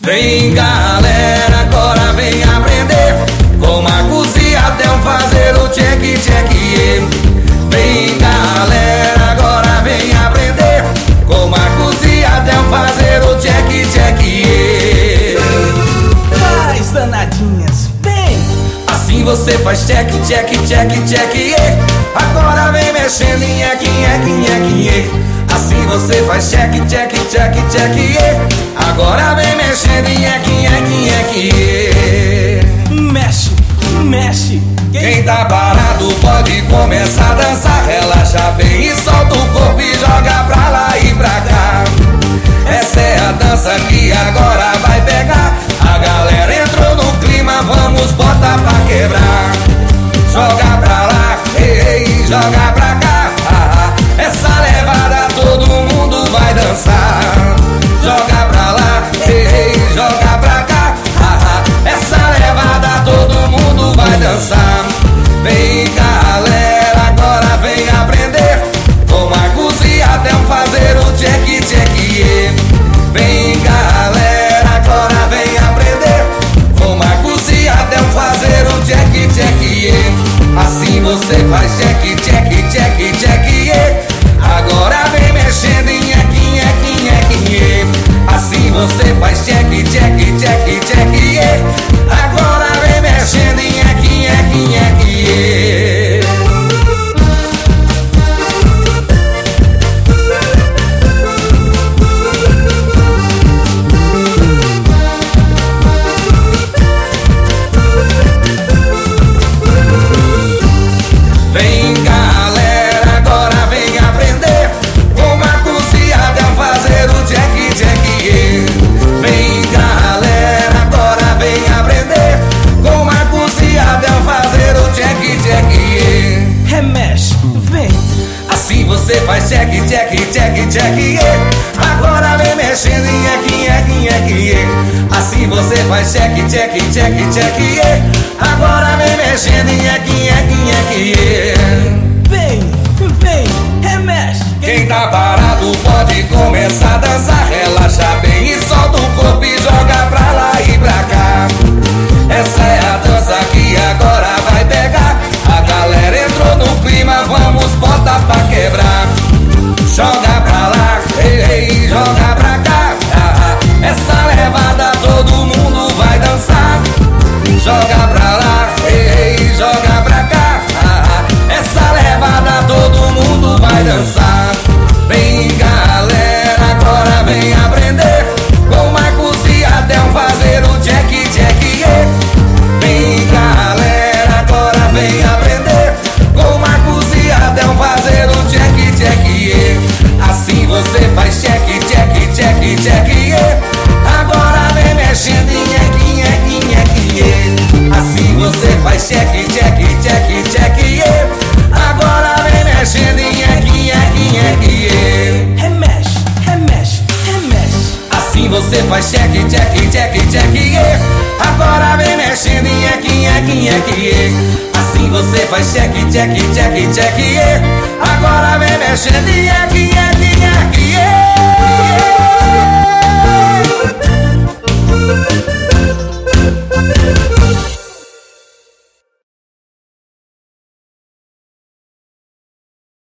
Vem galera, agora vem aprender com Marcos e Adel fazer o check, check, yeah. Vem galera, agora vem aprender com Marcos e Adel fazer o check, check, yeah. Faz, danadinhas, vem! Assim você faz check, check, check, check, yeah. Agora vem mexendo em eque, eque, eque, yeah. Assim você faz check, check, check, check, yeah. Agora vem mexendo em eque, eque, eque, yeah. Mexe, mexe. Quem tá parado pode começar a dançar. Relaxa bem e solta o corpo e joga pra lá e pra cá. Essa é a dança que agora vai pegar. A galera entrou no clima, vamos botar pra quebrar. Joga pra lá, ei, joga pra cá. Essa levada todo mundo vai dançar. Joga pra lá, ei, joga pra cá. Essa levada todo mundo vai dançar. Vem galera, agora vem aprender com Marcos e Adel fazer o check, check, yeah. Vem galera, agora vem aprender com Marcos e Adel fazer o check, check, yeah. Assim você faz check, check, check, check, yeah. Agora vem mexendo em eque, eque, eque, yeah. Assim você faz check, check, check, check, yeah. Agora vem mexendo em eque, eque, eque, yeah. Vem galera, agora vem aprender com Marcos e Adel fazer o check, check, yeah. Vem galera, agora vem aprender com Marcos e Adel fazer o check, check, yeah. Remexe, vem! Assim você faz check, check, check, check, yeah. Agora vem mexendo em eque, eque, eque, yeah. Assim você faz check, check, check, check, yeah. Agora vem mexendo em eque, eque, eque, yeah. Vem, vem, remexe! Quem tá parado pode começar a dançar. Relaxa bem e solta o corpo e joga pra lá e pra cá. Essa é a dança que agora vai pegar. A galera entrou no clima, vamos botar pra quebrar. Joga pra lá, ei, joga pra cá. Essa levada todo mundo vai dançar. Joga pra lá, ei, joga pra cá. Essa levada todo mundo vai dançar. Vem galera, agora vem aprender com Marcos e Adel fazer o check, check, yeah. Vem galera, agora vem aprender com Marcos e Adel fazer o check, check, yeah. Assim você faz check, check, check, check, yeah. Agora vem mexendo em eque, eque, eque, yeah. Assim você faz check, check, check, check, yeah. Agora vem mexendo em eque, eque, eque, yeah. Remexe, remexe, remexe! Assim você faz check, check, check, check, yeah. Agora vem mexendo em eque, eque, eque, yeah. Assim você faz check, check, check, check, yeah. Agora vem mexendo em eque, eque, eque.